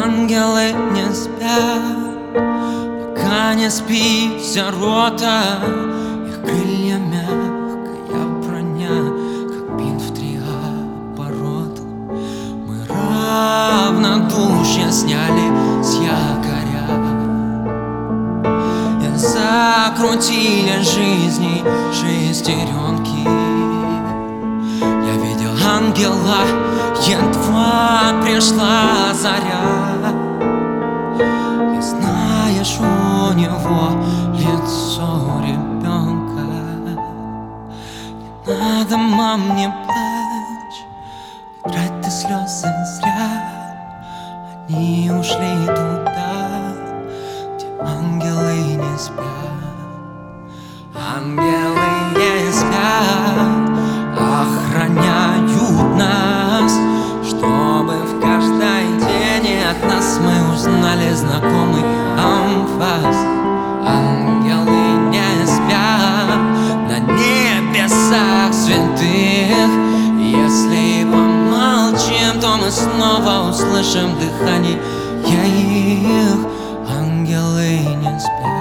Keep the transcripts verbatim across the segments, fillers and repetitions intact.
ангелы не спят, пока не спит сирота. Их крылья мягкая броня, как бинт в три оборота. Мы равнодушие сняли с якоря и закрутили жизни шестеренки. Я видел ангела, едва пришла заря. И знаешь, у него лицо ребенка. Не надо, мам, не плачь, трать ты слезы зря. Они ушли туда, где ангелы не спят. Ангелы не спят, охраняют нас, чтобы в каждый день от нас мы узнали знакомый анфас. Ангелы не спят на небесах святых. Если помолчим, то мы снова услышим дыхание их. Ангелы не спят.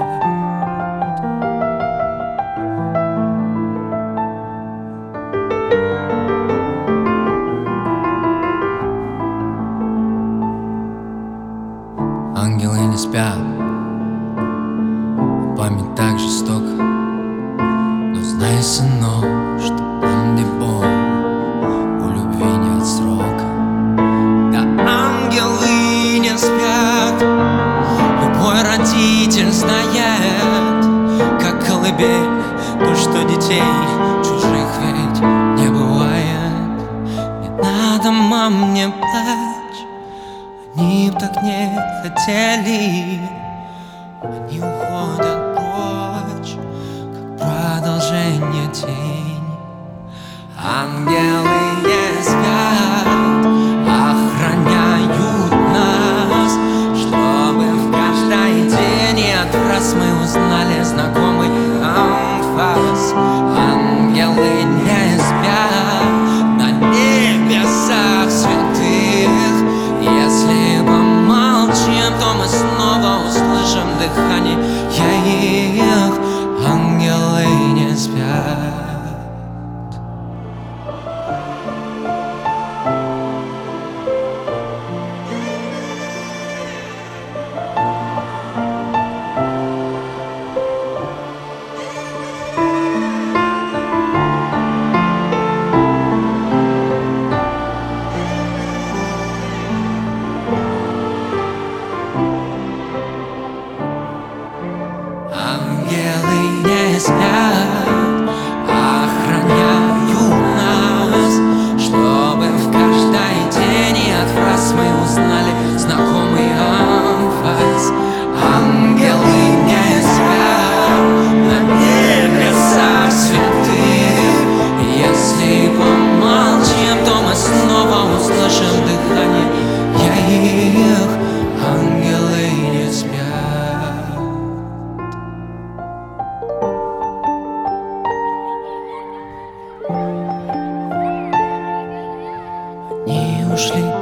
Ангелы не спят, память так жестока. Но знай, сынок, что там, где Бог, у любви нет срока. Да, ангелы не спят, любой родитель знает, как колыбель, то, что детей чужих ведь не бывает. Не надо, мам, не плачь, они б так не хотели. Они уходят прочь, как продолжение тени. Ангелы не спят, охраняют нас, чтобы в каждый день от раз мы узнали знакомый анфас. Ангелы не спят на небесах святых. Если помолчим, то мы снова услышим дыхание их. Ангелы не спят. Ангелы не спят, охраняют нас, чтобы в каждый день от фраз мы узнали знакомый анфас. Ангелы не спят на небесах святых. Если помолчим, то мы снова услышим дыхание их. Ангелы не спят. Они ушли